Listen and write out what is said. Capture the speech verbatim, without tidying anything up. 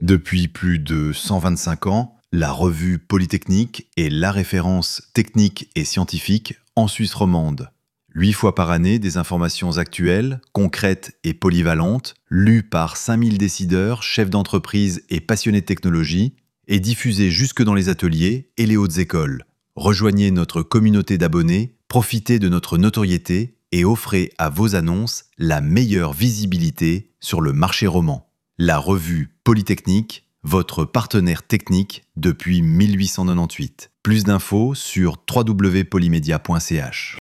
Depuis plus de cent vingt-cinq ans, la revue Polytechnique est la référence technique et scientifique en Suisse romande. Huit fois par année, des informations actuelles, concrètes et polyvalentes, lues par cinq mille décideurs, chefs d'entreprise et passionnés de technologie, et diffusées jusque dans les ateliers et les hautes écoles. Rejoignez notre communauté d'abonnés, profitez de notre notoriété et offrez à vos annonces la meilleure visibilité sur le marché roman. La revue Polytechnique, votre partenaire technique depuis mille huit cent quatre-vingt-dix-huit. Plus d'infos sur w w w point polymedia point c h.